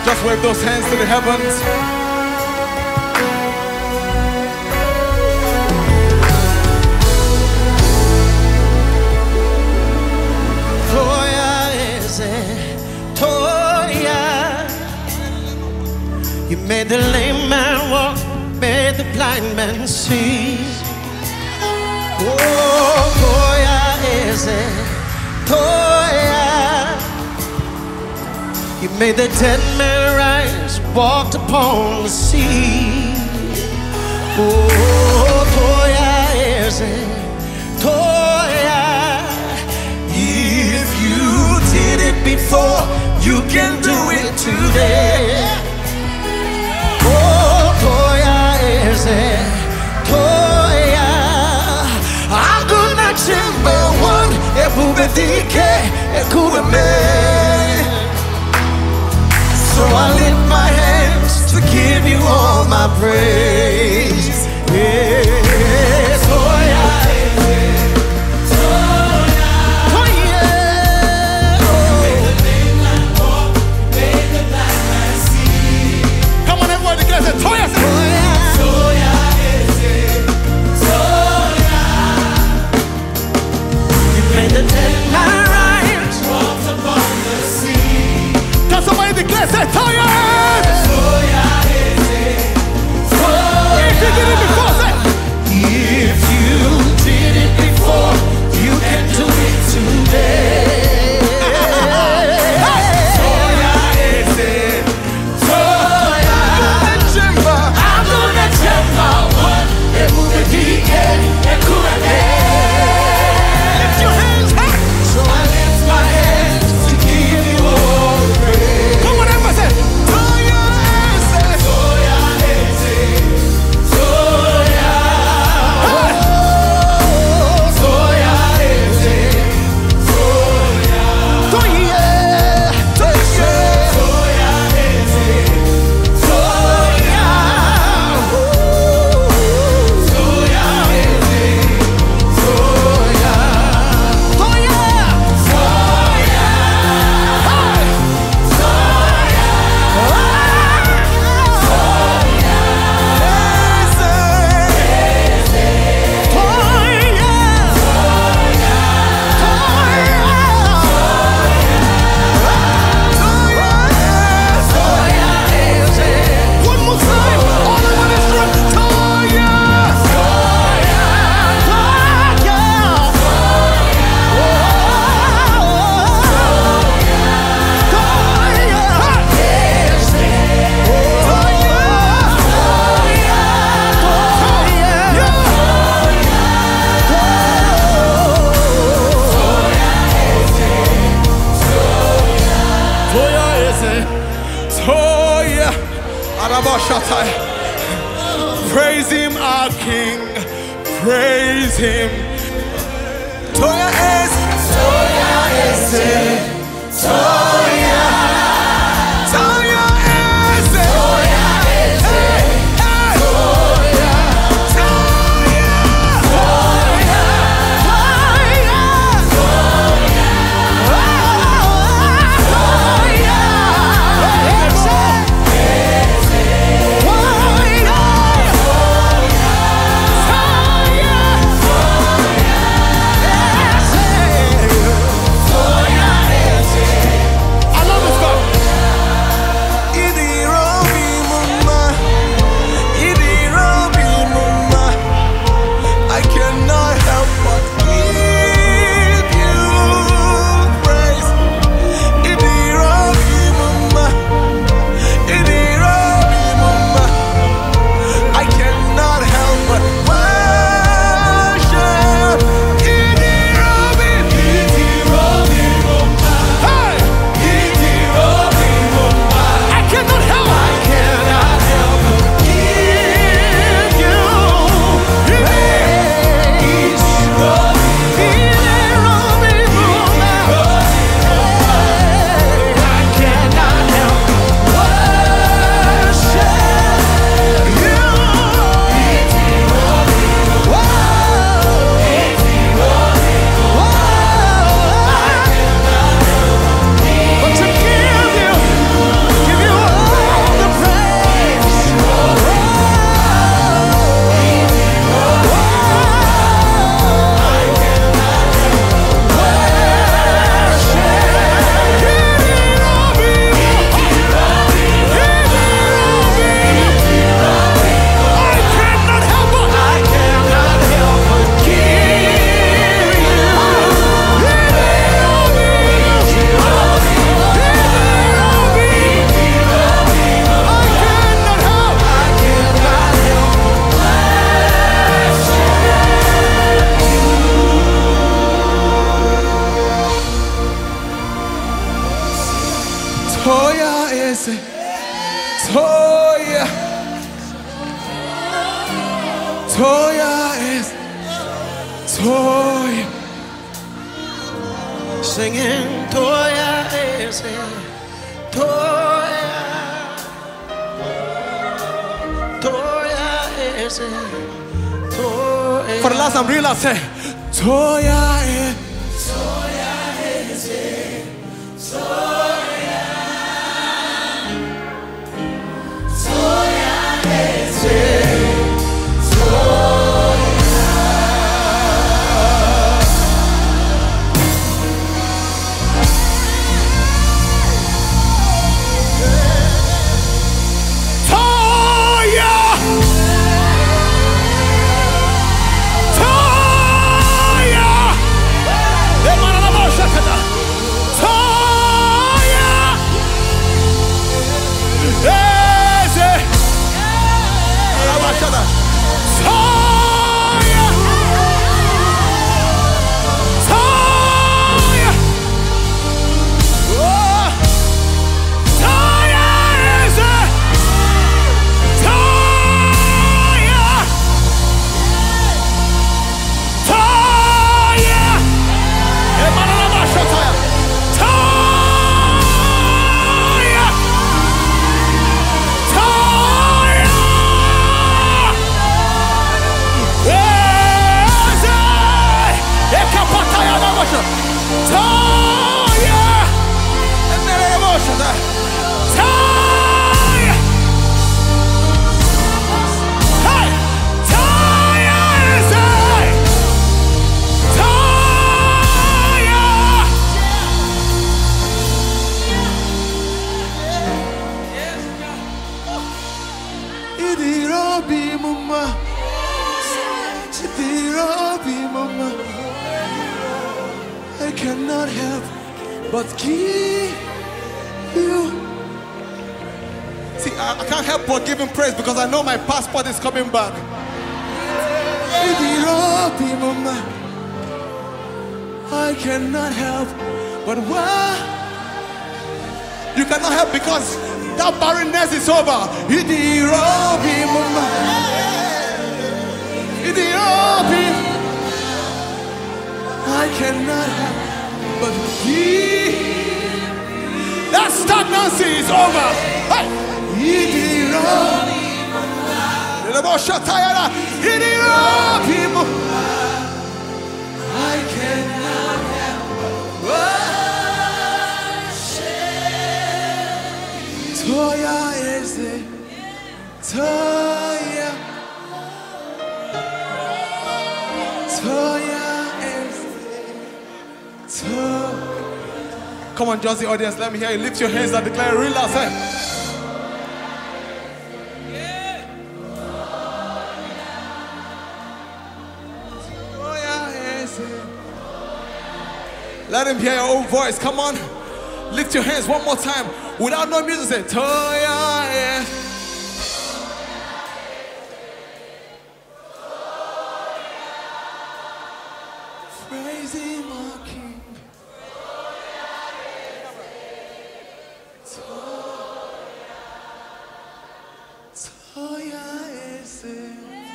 Just wave those hands to the heavens. Toya eze, Toya. You made the lame man walk, made the blind man see. Oh, Toya eze, Toya. You made the dead man rise, walked upon the sea. Oh, Toya eze, Toya. If you did it before, you can do it today. Oh, Toya eze, Toya. I'm gonna number one, ebubedike, ekubeme. So I lift my hands to give you all my praise. Yes, Toya, Toya, Toya. You made the lame man walk, made the blind man see. Come on, everyone together. Toya, Toya, Toya is it. Toya. You made the dead man rise, walked upon the sea. can somebody declare, say Toya! Toya is it. Toya. If you did it before, say. If you did it before, you can do it today. Toya is it. Toya. I'm gonna tell my one. Ebubedike, ekubeme. Lift your hands high. So I lift my hands to give you all the praise. Come on, everybody say, Toya is it. Toya is it. Toya. Toya is it. Toya. Toya. Toya. Toya is it. Toya. Toya is it. Toya. Toya. One more time. All I want is from Toya. Toya is it. Toya. Arabashatai. Praise him, our King. Praise him. Toya is. Toya is it. Toya. Toya is it. Toya is it. Toya. Toya Toya is it. Toya. Toya is. Toya. Singing Toya is it. Toya. Toya is it. Toya. For the last time, real loud, say Toya is. Toya is it. Toya. Toya is it. I cannot help but give you. See, I can't help but give him praise because I know my passport is coming back. I cannot help but what? You cannot help because that barrenness is over. I cannot help but give. That stagnancy is over. Hey. I cannot help but worship. Toya is it. Toya. Toya is it. Come on, just the audience, let me hear you. Lift your hands and declare real loud. Say. Let him hear your own voice. Come on. Lift your hands one more time. Without no music, say, Toya, yeah. Praise him, our King. Toya is it.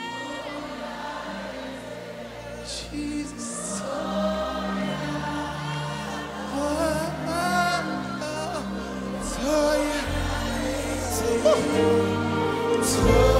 Jesus. Toya.